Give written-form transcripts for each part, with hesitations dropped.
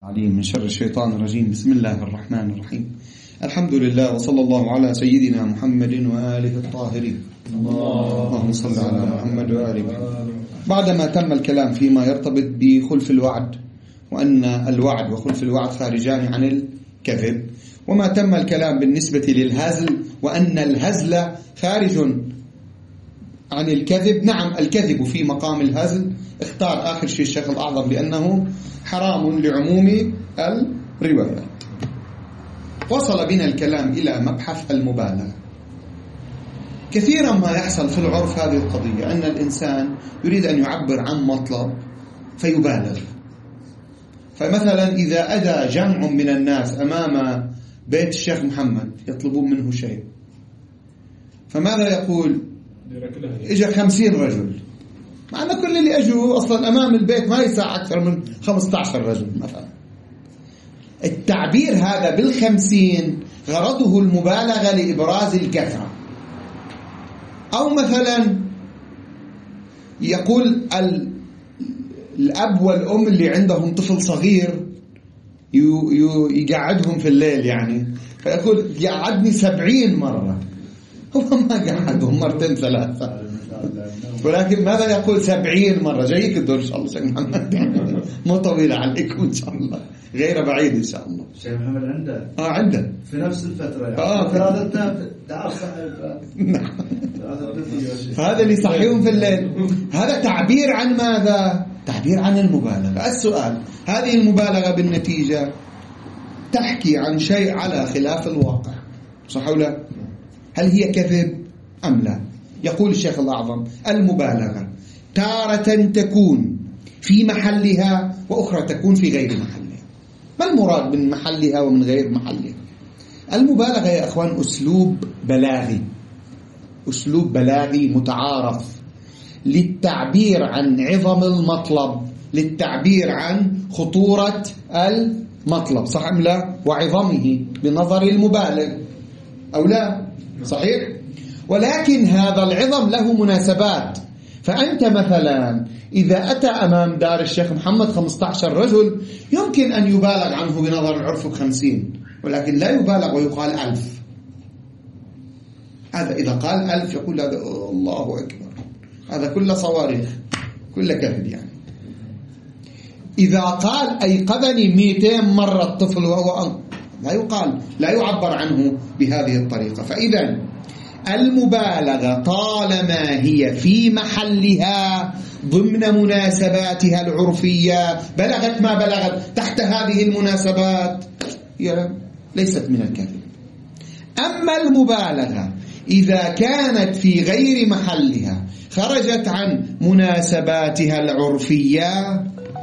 عليم من شر الشيطان الرجيم. بسم الله الرحمن الرحيم. الحمد لله وصلى الله على سيدنا محمد وآله الطاهرين. اللهم صل على محمد وآله محمد. بعدما تم الكلام فيما يرتبط بخلف الوعد، وأن الوعد وخلف الوعد خارجان عن الكذب، وما تم الكلام بالنسبة للهزل وأن الهزل خارج عن الكذب. نعم، الكذب في مقام الهزل. اختار آخر شيء الشيخ الأعظم بأنه حرام لعموم الروايات. وصل بنا الكلام إلى مبحث المبالغة. كثيرا ما يحصل في العرف هذه القضية، أن الإنسان يريد أن يعبر عن مطلب فيبالغ. فمثلا إذا أتى جمع من الناس أمام بيت الشيخ محمد يطلبون منه شيء، فماذا يقول؟ إجا 50 رجل، مع أن كل اللي أجوا أصلا أمام البيت ما يسع أكثر من 15 رجل مثلا. التعبير هذا بال50 غرضه المبالغة لإبراز الكثرة. أو مثلا يقول الأب والأم اللي عندهم طفل صغير يقعدهم في الليل يعني، فيقول يقعدني 70 مرة. هو ما قعدهم مرتين ثلاثة، ولكن ماذا يقول 70 مرة. جايك الدور إن شاء الله شيخ محمد، مو طويلة عليكم إن شاء الله، غير بعيد إن شاء الله. شيخ محمد عنده عنده في نفس الفترة يعني. ثلاثة تعرف. نعم. فهذا اللي يصحيهم في الليل. هذا تعبير عن ماذا؟ تعبير عن المبالغة. السؤال، هذه المبالغة بالنتيجة تحكي عن شيء على خلاف الواقع، صح ولا لا؟ هل هي كذب أم لا؟ يقول الشيخ الأعظم: المبالغة تارة تكون في محلها وأخرى تكون في غير محلها. ما المراد من محلها ومن غير محلها؟ المبالغة يا أخوان أسلوب بلاغي متعارف للتعبير عن عظم المطلب، للتعبير عن خطورة المطلب، صح أم لا؟ وعظمه بنظر المبالغ أو لا؟ صحيح؟ ولكن هذا العظم له مناسبات. فأنت مثلا إذا أتى أمام دار الشيخ محمد 15 رجل، يمكن أن يبالغ عنه بنظر العرف 50، ولكن لا يبالغ ويقال 1000. هذا إذا قال 1000 يقول هذا الله أكبر، هذا كله صواريخ، كله كذب يعني. إذا قال أيقظني 200 مرة الطفل وهو لا يقال، لا يعبر عنه بهذه الطريقة. فإذا المبالغة طالما هي في محلها ضمن مناسباتها العرفية، بلغت ما بلغت تحت هذه المناسبات، هي ليست من الكذب. أما المبالغة إذا كانت في غير محلها، خرجت عن مناسباتها العرفية،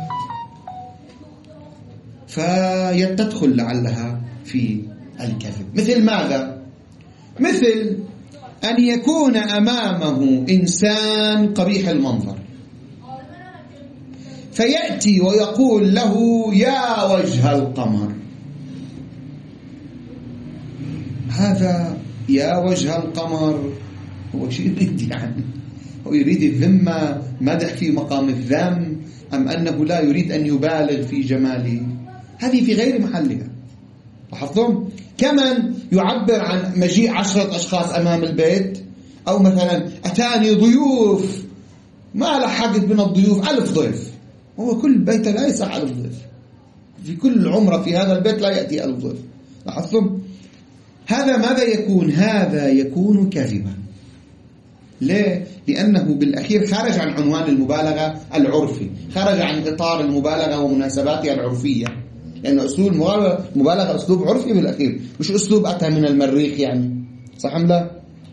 فتدخل لعلها في الكذب. مثل ماذا؟ مثل أن يكون أمامه إنسان قبيح المنظر، فيأتي ويقول له: يا وجه القمر. هذا يا وجه القمر هو شيء يريد يعني، هو يريد الذمة، مدح في مقام الذم، أم أنه لا يريد أن يبالغ في جماله؟ هذه في غير محلها. لاحظتم؟ كمن يعبر عن مجيء 10 أشخاص أمام البيت، أو مثلا أتاني ضيوف، ما لحقت من الضيوف 1000 ضيف، هو كل بيت لا يسع 1000 ضيف، في كل عمرة في هذا البيت لا يأتي 1000 ضيف. لاحظتم؟ هذا ماذا يكون؟ هذا يكون كذبا. ليه؟ لأنه بالأخير خرج عن عنوان المبالغة العرفي، خرج عن إطار المبالغة ومناسباتها العرفية، لأنه أسلوب المبالغة أسلوب عرفي بالأخير، مش أسلوب أتى من المريخ يعني، صح أم لا؟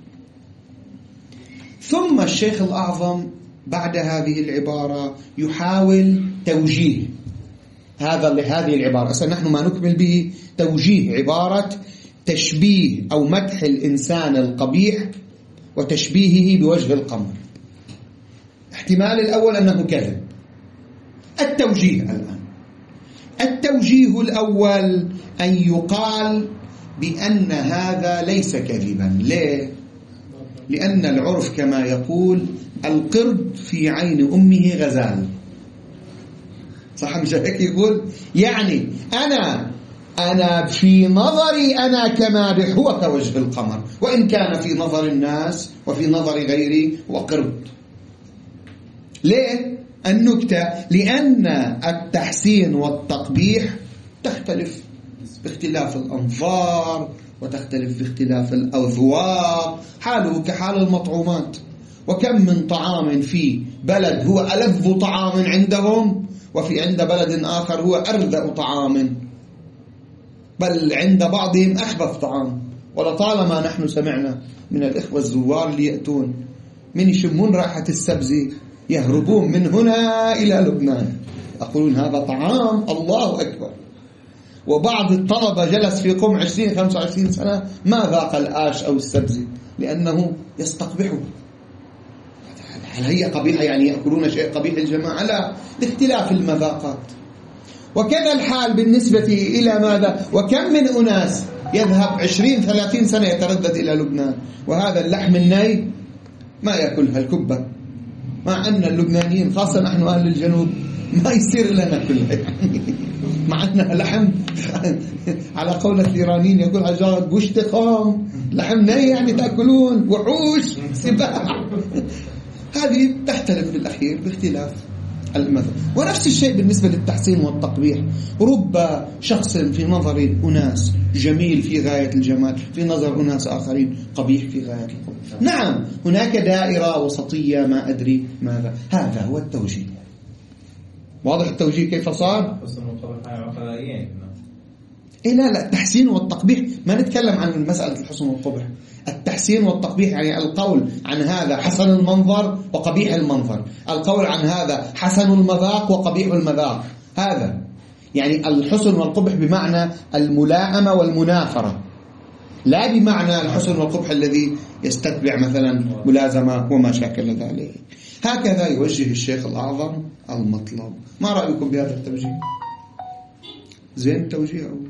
ثم الشيخ الأعظم بعد هذه العبارة يحاول توجيه هذه العبارة. أصلا نحن ما نكمل به توجيه عبارة تشبيه أو مدح الإنسان القبيح وتشبيهه بوجه القمر. احتمال الأول أنه كذب. التوجيه الآن، التوجيه الأول أن يقال بأن هذا ليس كذبا. ليه؟ لأن العرف كما يقول: القرد في عين أمه غزال، صح مش هيك يقول؟ يعني أنا في نظري أنا كمادح هو كوجه القمر، وإن كان في نظر الناس وفي نظر غيري وقرب. ليه؟ النكتة لأن التحسين والتقبيح تختلف باختلاف الأنظار، وتختلف باختلاف الأذواق، حاله كحال المطعومات. وكم من طعام في بلد هو ألذ طعام عندهم، وفي عند بلد آخر هو أردأ طعام، بل عند بعضهم أخبث طعام. ولطالما نحن سمعنا من الإخوة الزوار اللي يأتون من يشمون رائحة السبزي يهربون من هنا إلى لبنان، يقولون هذا طعام الله أكبر. وبعض الطلبة جلس في قم 20-25 سنة ما ذاق الآش أو السبزي لأنه يستقبحه. هل هي قبيحة يعني يأكلون شيء قبيح الجماعة؟ لا، لاختلاف المذاقات. وكذا الحال بالنسبة إلى ماذا؟ وكم من أناس يذهب 20-30 سنة يتردد إلى لبنان، وهذا اللحم الني ما يأكلها الكبة، مع أن اللبنانيين خاصة نحن أهل الجنوب ما يصير لنا كلها مع أنها لحم على قولة الإيرانيين يقول عجاج بوشتخام، لحم ني يعني تأكلون وحوش سباع. هذه تختلف بالأخير باختلاف المذهب. ونفس الشيء بالنسبة للتحسين والتقبيح. رب شخص في نظر أناس جميل في غاية الجمال، في نظر أناس آخرين قبيح في غاية القبح. نعم هناك دائرة وسطية ما أدري ماذا. هذا هو التوجيه. واضح التوجيه كيف صار؟ إيه لا التحسين والتقبيح ما نتكلم عن مسألة الحسن والقبح. التحسين والتقبيح يعني القول عن هذا حسن المنظر وقبيح المنظر، القول عن هذا حسن المذاق وقبيح المذاق. هذا يعني الحسن والقبح بمعنى الملائمة والمنافرة، لا بمعنى الحسن والقبح الذي يستتبع مثلا ملازمة وما شاكل ذلك. هكذا يوجه الشيخ الأعظم المطلب. ما رأيكم بهذا التوجيه؟ زين التوجيه أو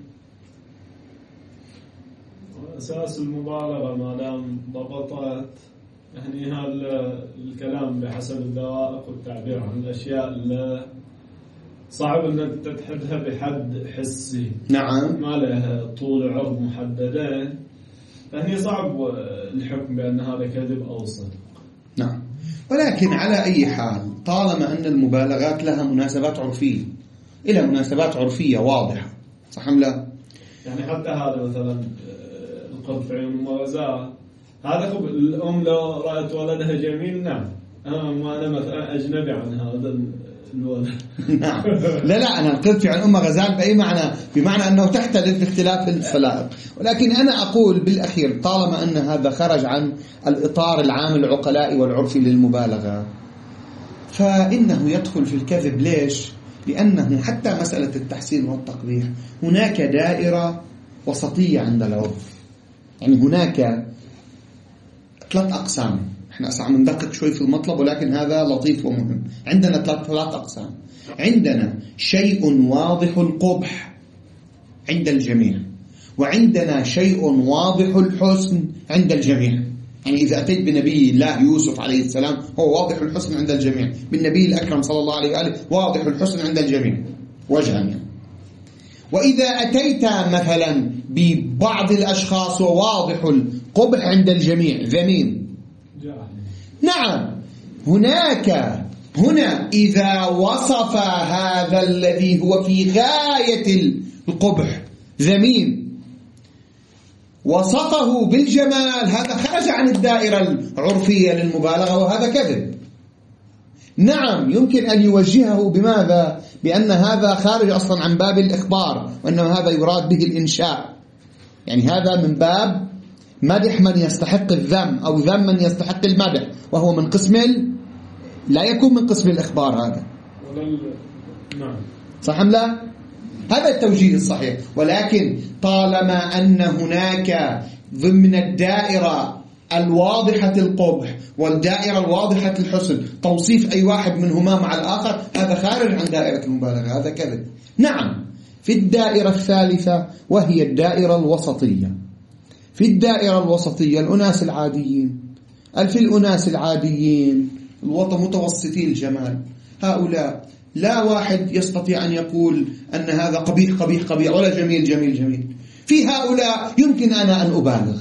أساس المبالغة ما دام ضبطت يعني هذا الكلام بحسب الدقائق والتعبير عن الأشياء اللي صعب أن تتحدها بحد حسي. نعم. ما له طول وعرض محددين، فهي صعب الحكم بأن هذا كذب أو صدق. نعم. ولكن على أي حال طالما أن المبالغات لها مناسبات عرفية، إلى مناسبات عرفية واضحة، صح أم لا؟ يعني حتى هذا مثلا القرب في عيون المغزاة، هذا الأم لو رأت ولدها جميل نعم، وأنا مثلا أجنبي عن هذا الولد. نعم. لا أنا القرب في عيون غزال بأي معنى؟ بمعنى أنه تختلف باختلاف الفلائق. ولكن أنا أقول بالأخير طالما أن هذا خرج عن الإطار العام العقلاء والعرفي للمبالغة فإنه يدخل في الكذب. ليش؟ لأنه حتى مسألة التحسين والتقبيح هناك دائرة وسطية عند العرف. يعني هناك 3 أقسام. احنا عم ندقق شوي في المطلب ولكن هذا لطيف ومهم. عندنا 3 أقسام. عندنا شيء واضح القبح عند الجميع، وعندنا شيء واضح الحسن عند الجميع. يعني إذا أتيت بنبي الله يوسف عليه السلام هو واضح الحسن عند الجميع، بالنبي الأكرم صلى الله عليه وآله واضح الحسن عند الجميع وجها يعني. وإذا أتيت مثلا ببعض الأشخاص وواضح القبح عند الجميع ذميم. نعم هنا إذا وصف هذا الذي هو في غاية القبح ذميم وصفه بالجمال، هذا خرج عن الدائرة العرفية للمبالغة وهذا كذب. نعم يمكن أن يوجهه بماذا؟ بأن هذا خارج أصلا عن باب الإخبار، وأنه هذا يراد به الإنشاء. يعني هذا من باب مدح من يستحق الذم أو ذم من يستحق المدح، وهو من قسم لا يكون من قسم الإخبار هذا. نعم صح أم لا؟ هذا التوجيه الصحيح. ولكن طالما أن هناك ضمن الدائرة الواضحة القبح والدائرة الواضحة الحسن توصيف أي واحد منهما مع الآخر، هذا خارج عن دائرة المبالغة، هذا كذب. نعم في الدائرة الثالثة وهي الدائرة الوسطية. في الدائرة الوسطية الأناس العاديين، في الأناس العاديين متوسطي الجمال، هؤلاء لا واحد يستطيع أن يقول أن هذا قبيح قبيح قبيح ولا جميل جميل جميل. في هؤلاء يمكن أنا أن أبالغ.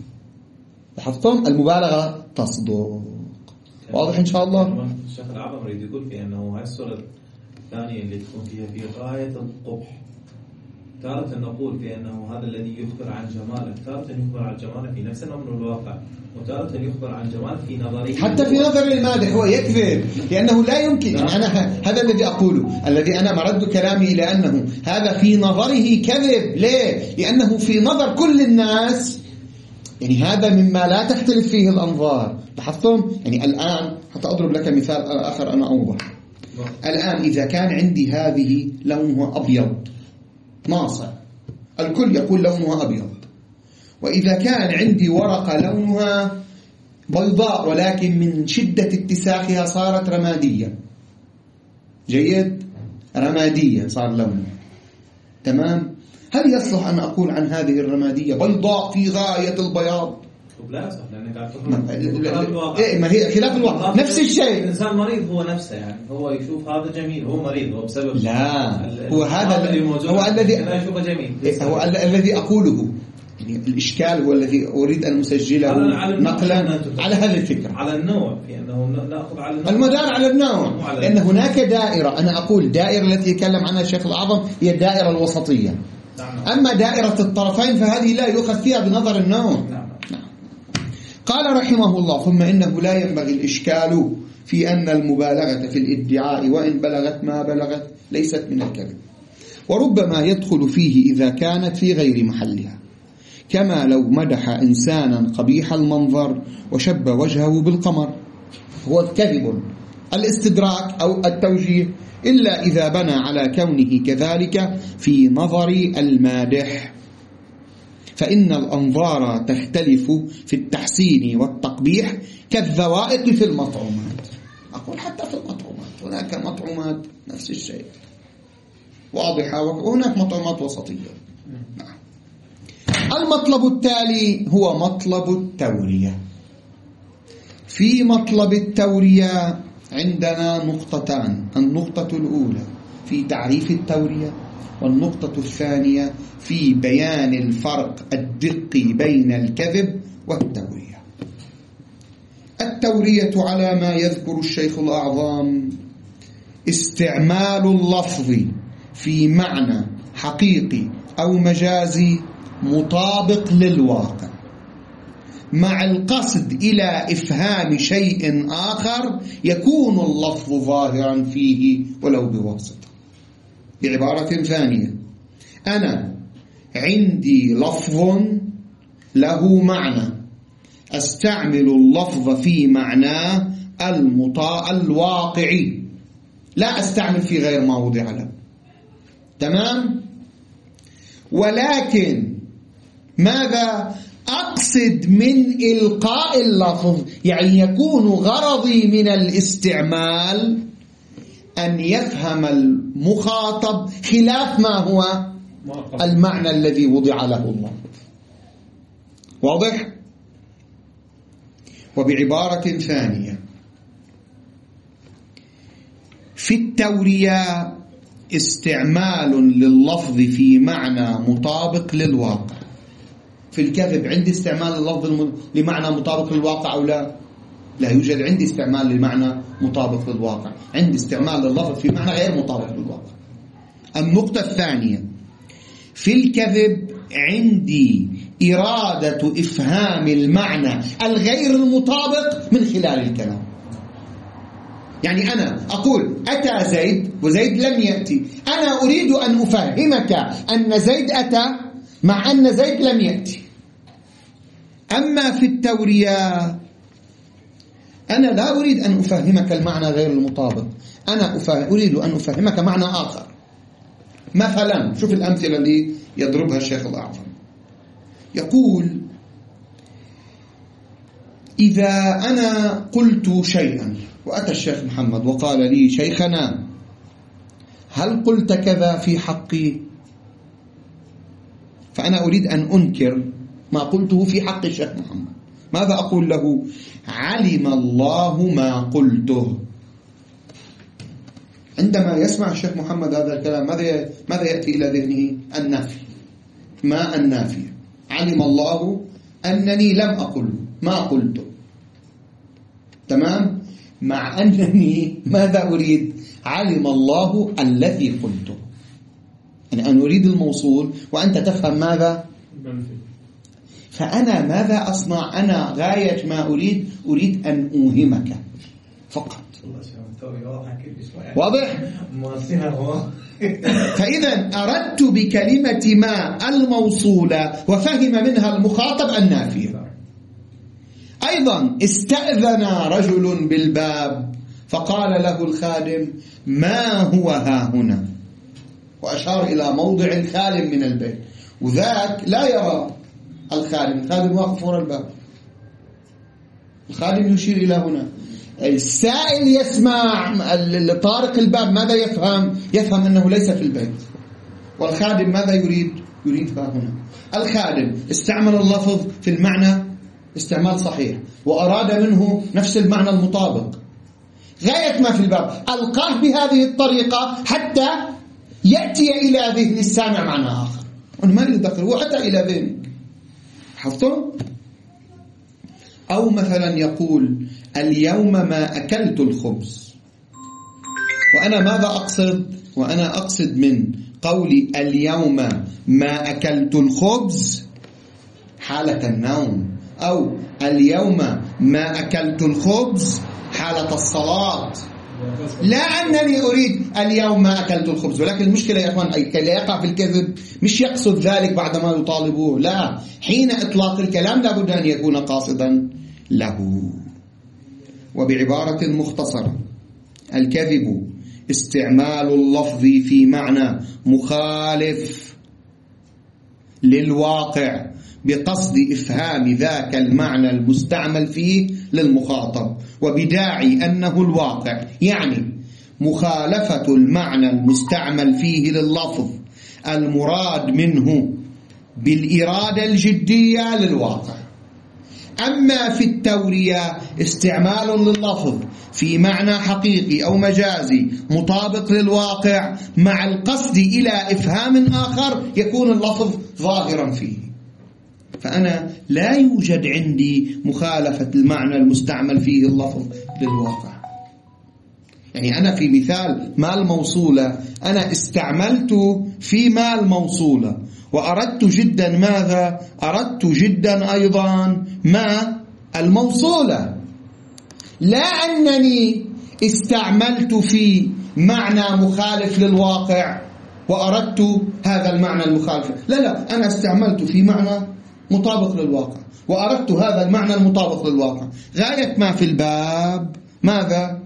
لاحظتم المبالغة تصدق. واضح إن شاء الله. الشيخ الأعظم يريد يقول في أنه هاي الصورة الثانية اللي تكون فيها في غاية القبح، تارة نقول في أنه هذا الذي يخبر عن جماله، تارة يخبر عن جماله في نفس الأمر الواقع، وتارة يخبر عن جماله في نظريه، حتى في نظر المادح هو يكذب، لأنه لا يمكن. يعني أنا هذا الذي أقوله، الذي أنا مرد كلامي إلى أنه هذا في نظره كذب. ليه؟ لأنه في نظر كل الناس يعني هذا مما لا تختلف فيه الأنظار. لاحظتم؟ يعني الآن حتى أضرب لك مثال آخر أنا أوضح. الآن إذا كان عندي هذه لونها أبيض ناصع، الكل يقول لونها أبيض، وإذا كان عندي ورقة لونها بيضاء ولكن من شدة اتساخها صارت رمادية، جيد، رمادية صار لونها، تمام، هل يصلح أن أقول عن هذه الرمادية بيضاء في غاية البياض؟ لا صح، لأنك ما هي خلاف الواقع. نفس الشيء. الإنسان مريض هو نفسه، يعني هو يشوف هذا جميل، هو مريض، هو بسبب لا هو هذا هو الذي يشوفه جميل، هو الذي أقوله. يعني الإشكال هو الذي أريد أن أسجله نقلا على هذه الفكرة، على النوع، في أنه نأخذ على المدار على النوع، لأن هناك دائرة، أنا أقول دائرة التي يتكلم عنها الشيخ الأعظم هي الدائرة الوسطية، أما دائرة الطرفين فهذه لا يؤخذ فيها بنظر النوع. قال رحمه الله: ثم إنه لا ينبغي الإشكال في أن المبالغة في الادعاء وإن بلغت ما بلغت ليست من الكذب، وربما يدخل فيه إذا كانت في غير محلها، كما لو مدح إنسانا قبيح المنظر وشب وجهه بالقمر، هو كذب الاستدراك أو التوجيه، إلا إذا بنى على كونه كذلك في نظر المادح، فإن الأنظار تختلف في التحسين والتقبيح كالذوائق في المطعومات. أقول حتى في المطعومات هناك مطعومات نفس الشيء واضحة، وهناك مطعومات وسطية. نعم. المطلب التالي هو مطلب التورية. في مطلب التورية عندنا نقطتان: النقطة الأولى في تعريف التورية، والنقطة الثانية في بيان الفرق الدقي بين الكذب والتورية. التورية على ما يذكر الشيخ الأعظم استعمال اللفظ في معنى حقيقي أو مجازي مطابق للواقع، مع القصد إلى إفهام شيء آخر يكون اللفظ ظاهرا فيه ولو بواسطة. بعبارة ثانية، أنا عندي لفظ له معنى، أستعمل اللفظ في معناه الواقعي، لا أستعمل في غير ما وضع له، تمام؟ ولكن ماذا أقصد من إلقاء اللفظ؟ يعني يكون غرضي من الاستعمال أن يفهم المخاطب خلاف ما هو المعنى الذي وضع له الله. واضح؟ وبعبارة ثانية، في التورية استعمال لللفظ في معنى مطابق للواقع. في الكذب عندي استعمال اللفظ لمعنى مطابق للواقع أو لا؟ لا يوجد عندي استعمال لمعنى مطابق للواقع، عندي استعمال لللفظ في معنى غير مطابق للواقع. النقطة الثانية، في الكذب عندي إرادة إفهام المعنى الغير المطابق من خلال الكلام. يعني أنا أقول أتى زيد وزيد لم يأتي، أنا أريد أن أفهمك أن زيد أتى مع أن زيد لم يأتي. أما في التورية أنا لا أريد أن أفهمك المعنى غير المطابق، أنا أريد أن أفهمك معنى آخر. مثلا شوف الأمثلة اللي يضربها الشيخ الأعظم، يقول: إذا أنا قلت شيئا وأتى الشيخ محمد وقال لي: شيخنا هل قلت كذا في حقي؟ فأنا أريد أن أنكر ما قلته في حق الشيخ محمد. ماذا أقول له؟ علم الله ما قلته. عندما يسمع الشيخ محمد هذا الكلام ماذا يأتي إلى ذهنه؟ النافي. ما النافي؟ علم الله أنني لم أقل، ما قلته. تمام؟ مع أنني ماذا أريد؟ علم الله الذي قلته. يعني أنا أريد الموصول وأنت تفهم ماذا؟ فأنا ماذا أصنع؟ أنا غاية ما أريد أن أوهمك فقط. واضح؟ فإذا أردت بكلمة ما الموصولة وفهم منها المخاطب النافية. أيضا استأذن رجل بالباب فقال له الخادم: ما هو ها هنا؟ وأشار إلى موضع خال من البيت، وذاك لا يرى الخادم واقف وراء الباب. الخادم يشير إلى هنا. السائل يسمع طارق الباب، ماذا يفهم؟ يفهم أنه ليس في البيت. والخادم ماذا يريد ها هنا. الخادم استعمل اللفظ في المعنى استعمال صحيح، وأراد منه نفس المعنى المطابق. غاية ما في الباب ألقاه بهذه الطريقة حتى يأتي إلى ذهن السامع معنى آخر. أنا ما أريد أدخل، وحتى إلى ذهنك. حفظتم؟ أو مثلا يقول: اليوم ما أكلت الخبز. وأنا ماذا أقصد؟ وأنا أقصد من قولي اليوم ما أكلت الخبز حالة النوم، أو اليوم ما أكلت الخبز حالة الصلاة. لا أنني أريد اليوم ما أكلت الخبز، ولكن المشكلة يا أخوان كي لا يقع في الكذب، مش يقصد ذلك بعدما يطالبوه، لا، حين إطلاق الكلام لابد أن يكون قاصدا له. وبعبارة مختصرة: الكذب استعمال اللفظ في معنى مخالف للواقع بقصد إفهام ذاك المعنى المستعمل فيه للمخاطب، وبداعي أنه الواقع، يعني مخالفة المعنى المستعمل فيه لللفظ المراد منه بالإرادة الجدية للواقع. أما في التورية استعمال لللفظ في معنى حقيقي أو مجازي مطابق للواقع مع القصد إلى إفهام آخر يكون اللفظ ظاهرا فيه. فأنا لا يوجد عندي مخالفة المعنى المستعمل فيه اللفظ للواقع. يعني أنا في مثال ما الموصولة، أنا استعملت في ما الموصولة وأردت جدا ماذا؟ أردت جدا أيضا ما الموصولة. لا أنني استعملت في معنى مخالف للواقع وأردت هذا المعنى المخالف، لا، أنا استعملت في معنى مطابق للواقع وأردت هذا المعنى المطابق للواقع. غاية ما في الباب ماذا؟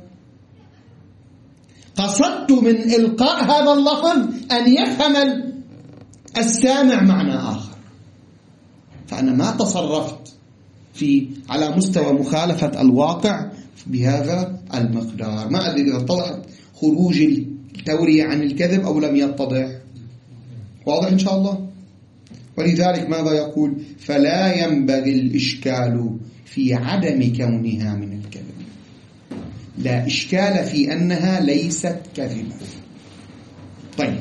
قصدت من إلقاء هذا اللفظ أن يفهم السامع معنى آخر. فأنا ما تصرفت على مستوى مخالفة الواقع بهذا المقدار. ما أدري إذا اتضحت خروج التورية عن الكذب أو لم يتضح. واضح إن شاء الله؟ ولذلك ماذا يقول؟ فلا ينبغي الإشكال في عدم كونها من الكذب. لا إشكال في أنها ليست كذبة. طيب،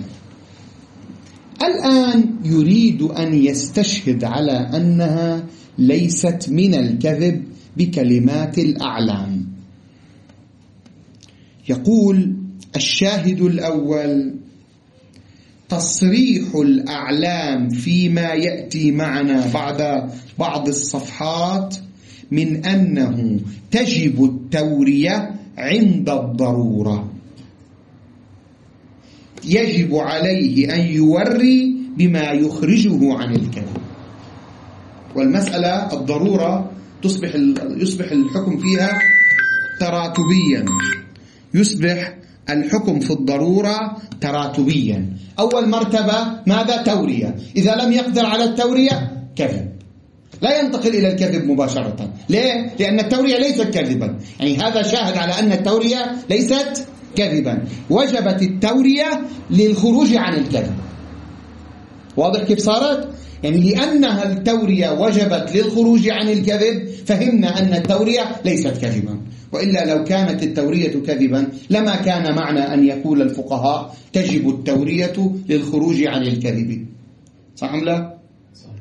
الآن يريد أن يستشهد على أنها ليست من الكذب بكلمات الأعلام. يقول: الشاهد الأول تصريح الأعلام فيما يأتي معنا بعد بعض الصفحات من أنه تجب التورية عند الضرورة. يجب عليه أن يوري بما يخرجه عن الكذب. والمسألة الضرورة يصبح الحكم فيها تراتبيا، يصبح الحكم في الضرورة تراتبيا. أول مرتبة ماذا؟ تورية. إذا لم يقدر على التورية كذب، لا ينتقل إلى الكذب مباشرة. ليه؟ لأن التورية ليست كذبا. يعني هذا شاهد على أن التورية ليست كذبا. وجبت التورية للخروج عن الكذب. واضح كيف صارت؟ يعني لأنها التورية وجبت للخروج عن الكذب فهمنا أن التورية ليست كذبا، وإلا لو كانت التورية كذبا لما كان معنى أن يقول الفقهاء تجب التورية للخروج عن الكذب. صح أم لا؟ صحيح.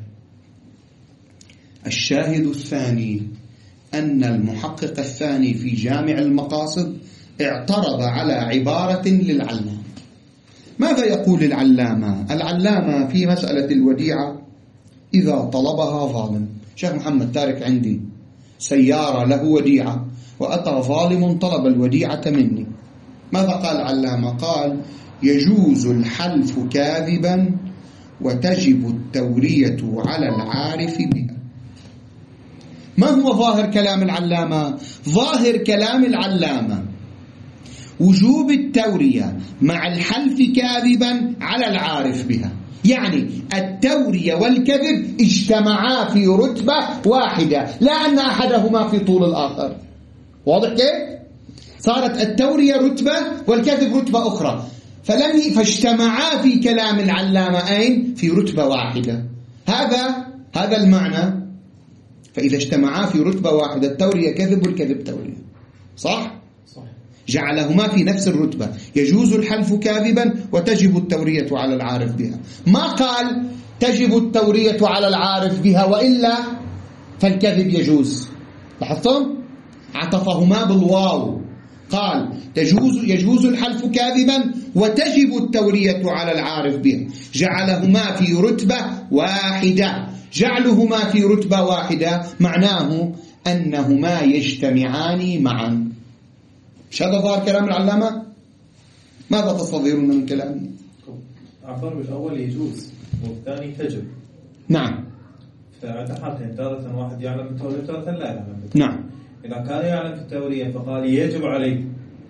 الشاهد الثاني أن المحقق الثاني في جامع المقاصد اعترض على عبارة للعلامة. ماذا يقول العلامة؟ العلامة في مسألة الوديعة إذا طلبها ظالم، شيخ محمد تارك عندي سيارة له وديعة وأتى ظالم طلب الوديعة مني، ماذا قال العلامة؟ قال يجوز الحلف كاذبا وتجب التورية على العارف بها. ما هو ظاهر كلام العلامة؟ ظاهر كلام العلامة وجوب التورية مع الحلف كاذبا على العارف بها، يعني التورية والكذب اجتمعا في رتبة واحدة، لا أن أحدهما في طول الآخر. واضح كيف؟ صارت التورية رتبة والكذب رتبة أخرى، فاجتمعا في كلام العلامة أين؟ في رتبة واحدة. هذا المعنى. فإذا اجتمعا في رتبة واحدة التورية كذب والكذب تورية، صح؟ جعلهما في نفس الرتبة، يجوز الحلف كاذبا وتجب التورية على العارف بها. ما قال تجب التورية على العارف بها وإلا فالكذب يجوز. لاحظتم؟ عطفهما بالواو، قال يجوز الحلف كاذبا وتجب التورية على العارف بها، جعلهما في رتبة واحدة. جعلهما في رتبة واحدة معناه أنهما يجتمعان معا. مش هذا ظاهر كلام العلامة؟ ماذا تصدرون من كلامه؟ عفوا، بالأول يجوز والثاني تجب. نعم. فعند حالتين، تارة واحد يعلم بالتورية وتارة لا يعلم بالتورية. نعم. إذا كان يعلم بالتورية فقال يجب عليه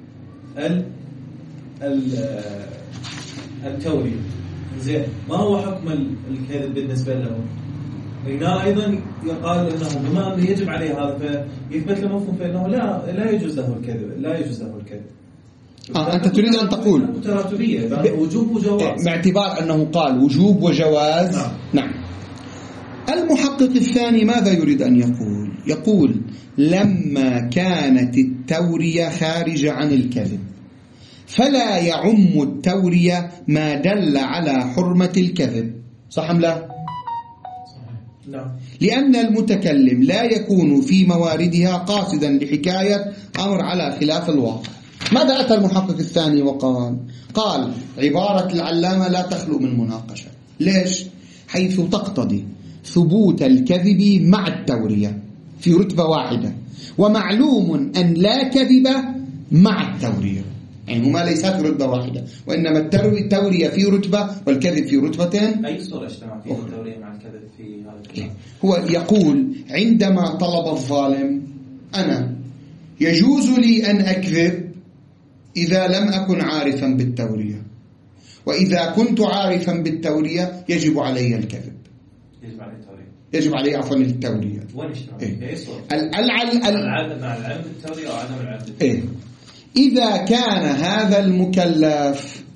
التورية. زين، ما هو حكم الكذب بالنسبة له؟ هنا أيضا يقال أنه بما أنه يجب عليه هذا فيثبت له مفهوم فإنه لا يجوز له الكذب، لا يجوز له الكذب. أنت تريد أن تقول تراتبية وجوب وجواز، باعتبار أنه قال وجوب وجواز. نعم. المحقق الثاني ماذا يريد أن يقول؟ يقول لما كانت التورية خارجة عن الكذب فلا يعم التورية ما دل على حرمة الكذب. صح أم لا؟ نعم. لأن المتكلم لا يكون في مواردها قاصدا لحكاية أمر على خلاف الواقع. ماذا أتى المحقق الثاني وقال؟ قال عبارة العلامة لا تخلو من مناقشة. ليش؟ حيث تقتضي ثبوت الكذب مع التورية في رتبة واحدة، ومعلوم أن لا كذب مع التورية، يعني هما ليسا في رتبة واحدة، وإنما التورية في رتبة والكذب في رتبتين. أي صورة اجتمع فيها التورية مع الكذب في هذا الكلام؟ هو يقول عندما طلب الظالم أنا يجوز لي أن أكذب إذا لم أكن عارفا بالتورية، وإذا كنت عارفا بالتورية يجب علي الكذب، يجب علي عفوا التورية. وين اجتمع؟ أي صورة؟ العلم مع العلم بالتورية أو عدم العلم بالتورية؟ إذا كان هذا المكلف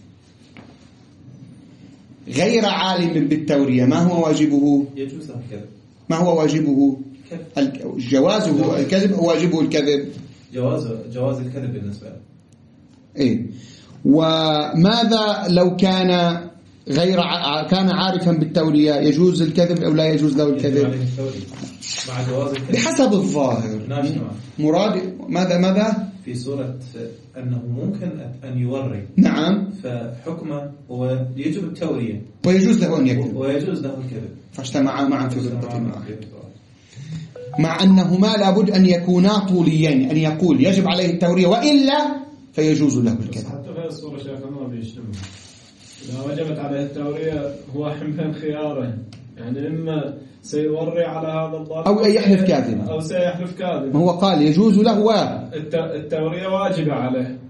غير عالم بالتورية ما هو واجبه؟ يجوز له الكذب. ما هو واجبه؟ جوازه الكذب أو واجبه الكذب؟ جواز الكذب بالنسبة له. وماذا لو كان كان عارفا بالتورية؟ يجوز الكذب أو لا يجوز له الكذب؟ مع جواز الكذب بحسب الظاهر. مراد ماذا؟ في صورة أنه ممكن أن يوري. نعم. فحكمه هو يجب التورية ويجوز له أن يكذب ويجوز له الكذب، فاجتمعا معا في رتبة واحدة، مع أنهما لابد أن يكونا طوليين، أن يقول يجب عليه التورية وإلا فيجوز له الكذب. حتى في الصورة شيخنا ما بيجتمع. إذا وجبت عليه التورية هو حمل خياره، يعني إما سيوري على هذا الظالم أو يحلف كاذبا أو سيحلف كاذبا. ما هو قال يجوز له التورية واجبة عليه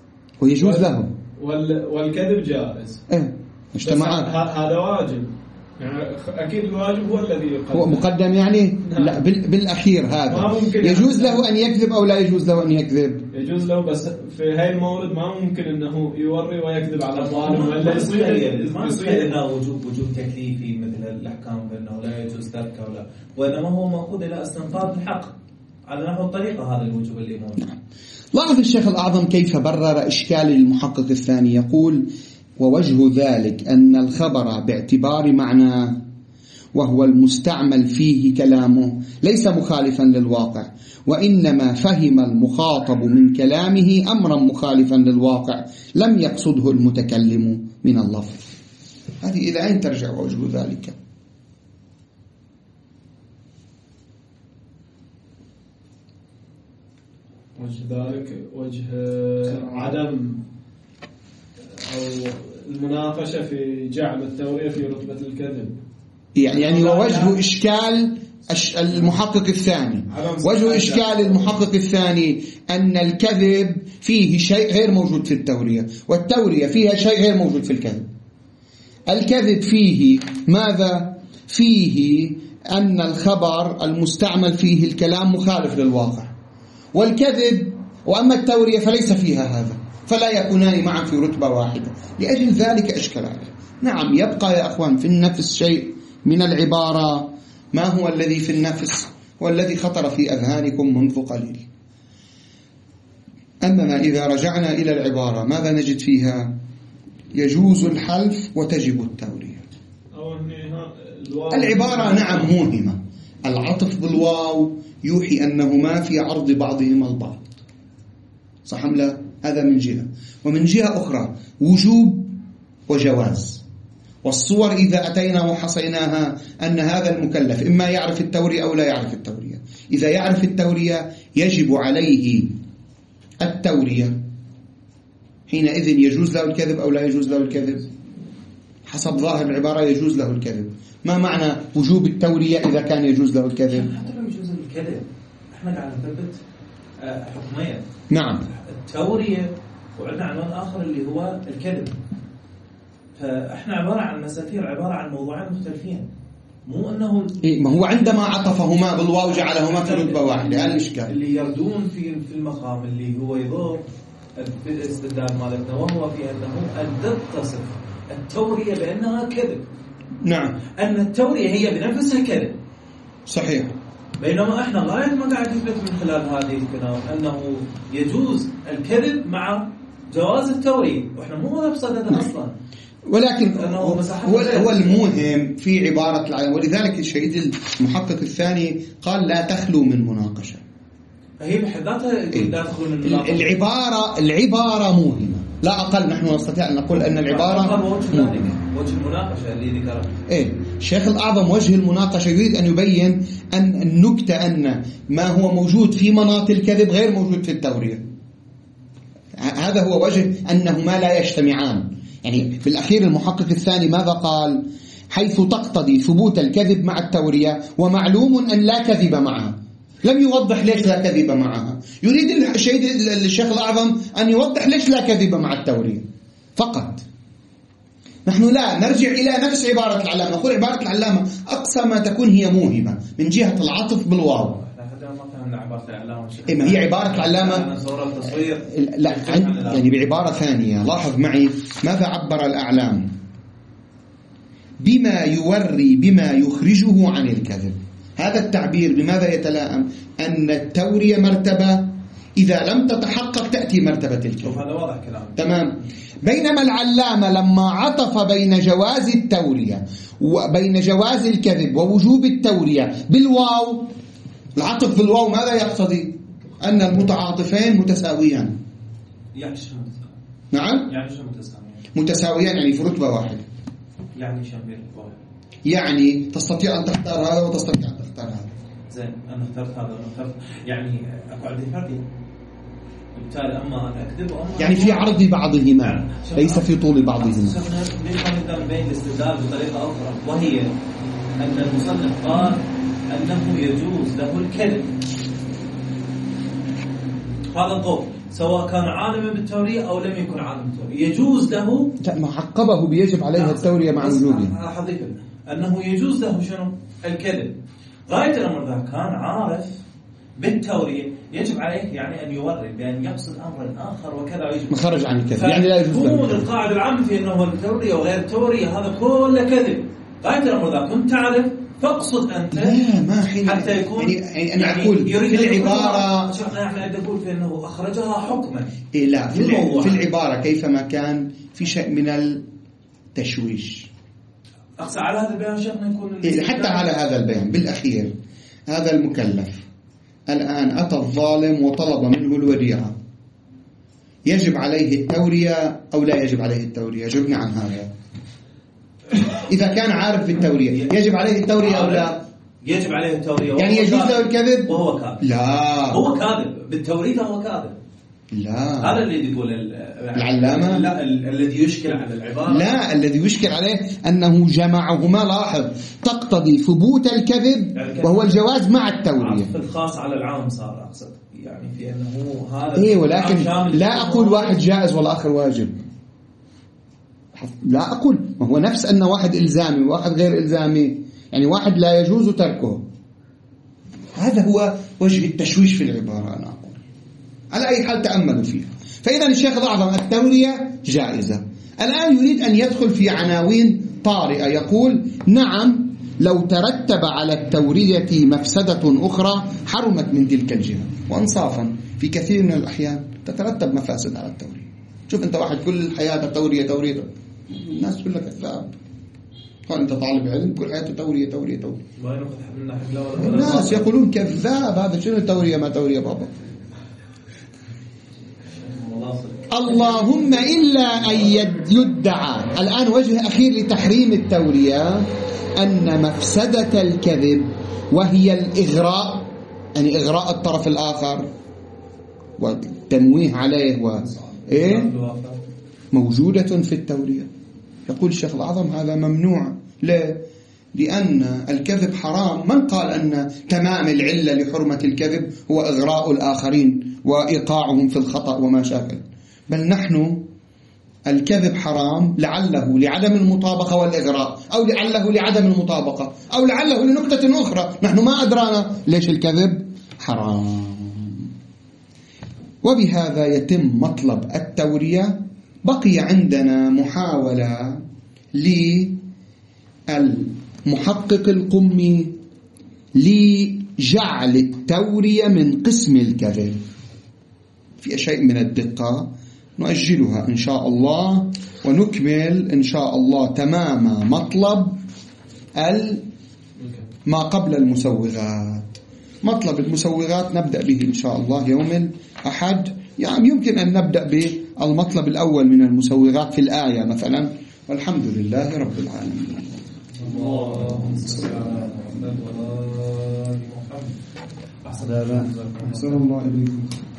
ويجوز له والكذب جائز. اجتمعان. هذا واجب يعني أكيد الواجب هو الذي يقدم. هو مقدم يعني؟ لا، بالأخير هذا يجوز له أن يكذب أو لا يجوز له أن يكذب؟ يجوز له، بس في هاي المورد ما ممكن أنه يوري ويكذب على ظالم، ولا يصير أنه وجوب تكليفي مثل الأحكام بأنه لا يجوز تركه ولا، وإنما هو مأخوذ إلى استنفاذ الحق على نحو الطريقة. هذا الوجوب اللي موجود. لاحظ الشيخ الأعظم كيف برر إشكال المحقق الثاني، يقول: ووجه ذلك أن الخبر باعتبار معناه وهو المستعمل فيه كلامه ليس مخالفا للواقع، وإنما فهم المخاطب من كلامه أمرا مخالفا للواقع لم يقصده المتكلم من اللفظ. هذه إلى أين ترجع وجه ذلك؟ وجه ذلك وجه عدم أو المناقشة في جعل التورية في رتبة الكذب. يعني وجه إشكال المحقق الثاني، وجه إشكال المحقق الثاني أن الكذب فيه شيء غير موجود في التورية، والتورية فيها شيء غير موجود في الكذب. الكذب فيه ماذا؟ فيه أن الخبر المستعمل فيه الكلام مخالف للواقع، والكذب وأما التورية فليس فيها هذا، فلا يكونان معا في رتبة واحدة. لأجل ذلك أشكل عليه. نعم، يبقى يا أخوان في النفس شيء من العبارة. ما هو الذي في النفس؟ هو الذي خطر في أذهانكم منذ قليل. أننا إذا رجعنا إلى العبارة ماذا نجد فيها؟ يجوز الحلف وتجب التورية. العبارة نعم موهمة، العطف بالواو يوحي أنهما في عرض بعضهما البعض، صح أم لا؟ هذا من جهة. ومن جهة أخرى وجوب وجواز. والصور إذا أتينا وحصيناها أن هذا المكلف إما يعرف التورية أو لا يعرف التورية. إذا يعرف التورية يجب عليه التورية، حينئذ يجوز له الكذب أو لا يجوز له الكذب؟ حسب ظاهر العبارة يجوز له الكذب. ما معنى وجوب التورية إذا كان يجوز له الكذب؟ حتى لو يجوز الكذب احنا قاعد نثبت حكمية. نعم، التورية وعندنا عنوان آخر اللي هو الكذب. فاحنا عبارة عن مسافير، عبارة عن موضوعين مختلفين، مو انه ما هو عندما عطفهما بالواو جعلهما في رتبة واحدة. هذا الإشكال اللي يردون في المقام اللي هو يضر في الاستدلال مالتنا، وهو في انه ان تتصف التورية بانها كذب. نعم، ان التورية هي بنفسها كذب، صحيح. بينما احنا غاية ما قاعد نثبت من خلال هذه الكلام انه يجوز الكذب مع جواز التورية، واحنا مو هذا بصدد اصلا. ولكن هو المهم في عبارة العلم، ولذلك الشهيد المحقق الثاني قال لا تخلو من مناقشة. هي بحد ذاتها لا تخلو من مناقشة. العبارة موهمة لا أقل. نحن نستطيع أن نقول أن العبارة وجه المناقشة اللي ذكرها. الشيخ الأعظم وجه المناقشة يريد أن يبين أن النكتة أن ما هو موجود في مناط الكذب غير موجود في التورية. هذا هو وجه أنهما لا يجتمعان. يعني بالأخير المحقق الثاني ماذا قال؟ حيث تقتضي ثبوت الكذب مع التورية ومعلوم أن لا كذب معها. لم يوضح ليش لا كذب معها. يريد الشيخ الأعظم أن يوضح ليش لا كذب مع التورية فقط. نحن لا نرجع إلى نفس عبارة العلامة. نقول عبارة العلامة أقصى ما تكون هي موهمة من جهة العطف بالواو. ما هي عبارة العلامة لا يعني بعبارة ثانية. لاحظ معي ماذا عبر الأعلام: بما يوري بما يخرجه عن الكذب. هذا التعبير بماذا يتلائم؟ أن التورية مرتبة، إذا لم تتحقق تأتي مرتبة الكذب. هذا واضح كلام. تمام. بينما العلامة لما عطف بين جواز التورية وبين جواز الكذب ووجوب التورية بالواو، العطف بالواو ماذا يقتضي؟ أن المتعاطفين متساويان. يعني شو متساويان؟ نعم؟ يعني شو متساويان؟ متساويان يعني في رتبة واحدة. يعني شو بين الواحد؟ يعني تستطيع أن تختار هذا وتستطيع أن تختار هذا. زين، أنا اخترت هذا وأنا اخترت، يعني أكو عندي فرق. وبالتالي أما أنا أكذب وأما يعني في عرض بعضهما ليس في طول بعضهما. ليش ما نقدر نبين الاستدلال بطريقة أخرى، وهي أن المصنف قال أنه يجوز له الكذب. هذا الضوء سواء كان عالما بالتورية أو لم يكن عالما بالتورية يجوز له ما عقبه بيجب عليه التورية مع وجوده. أضيف أنه يجوز له شنو الكذب. غاية الأمر إذا كان عارف بالتورية يجب عليه يعني أن يورد بأن يقصد أمرا آخر وكذا يجب مخرج عن الكذب، يعني لا يجوز تكون القاعدة العامة في أنه التورية وغير التورية هذا كله كذب. غاية الأمر إذا كنت تعرف فاقصد أنت لا ما حين حتى يكون يعني أنا أقول في العبارة يعني أقول في أنه أخرجها حكما. لا في العبارة كيفما كان في شيء من التشويش. أقصى على هذا البيان شيخنا يكون حتى على هذا البيان بالأخير هذا المكلف الآن أتى الظالم وطلب منه الوديعة، يجب عليه التورية أو لا يجب عليه التورية؟ جبنا عن هذا. إذا كان عارف بالتورية يجب عليه التورية أو لا؟ يجب عليه التورية يعني يجوز له الكذب وهو كاذب. لا هو كاذب بالتورية هو كاذب. لا هذا اللي يقول العلامة. لا الذي يشكل على العبارة. لا الذي يشكل عليه أنه جمعهما. لاحظ تقتضي ثبوت الكذب يعني وهو الجواز مع التورية. الخاص على العام صار أقصد يعني في أنه هذا إيه، ولكن لا أقول واحد جائز والآخر واجب. لا أقول ما هو نفس أن واحد إلزامي وواحد غير إلزامي، يعني واحد لا يجوز تركه. هذا هو وجه التشويش في العبارة. أنا أقول على أي حال تأملوا فيها. فإذا الشيخ الأعظم التورية جائزة. الآن يريد أن يدخل في عناوين طارئة، يقول نعم لو ترتب على التورية مفسدة أخرى حرمت من تلك الجهة. وانصافا في كثير من الأحيان تترتب مفاسد على التورية. شوف أنت واحد كل حياته تورية، الناس تقول لك كذاب. قال أنت طالب علم كل حياته تورية. الناس يقولون كذاب. هذا شنو التورية ما تورية بابا؟ اللهم إلا أن يدعى الآن وجه أخير لتحريم التورية أن مفسدة الكذب وهي الإغراء، يعني إغراء الطرف الآخر والتنويه عليه موجودة في التورية. يقول الشيخ الأعظم هذا ممنوع. ليه؟ لأن الكذب حرام. من قال أن تمام العلة لحرمة الكذب هو إغراء الآخرين وإيقاعهم في الخطأ وما شابه؟ بل نحن الكذب حرام لعله لعدم المطابقة والإغراء، أو لعله لعدم المطابقة، أو لعله لنكتة أخرى نحن ما أدرانا ليش الكذب حرام. وبهذا يتم مطلب التورية. بقي عندنا محاولة للمحقق القمي لجعل التورية من قسم الكذب. في شيء من الدقة نؤجلها إن شاء الله، ونكمل إن شاء الله تمام مطلب ما قبل المسوغات. مطلب المسوغات نبدأ به إن شاء الله يوم الأحد. يعني يمكن أن نبدأ بالمطلب الأول من المسوغات في الآية مثلا. والحمد لله رب العالمين. اللهم صل على محمد وعلى آل محمد. أحسن الله إليكم.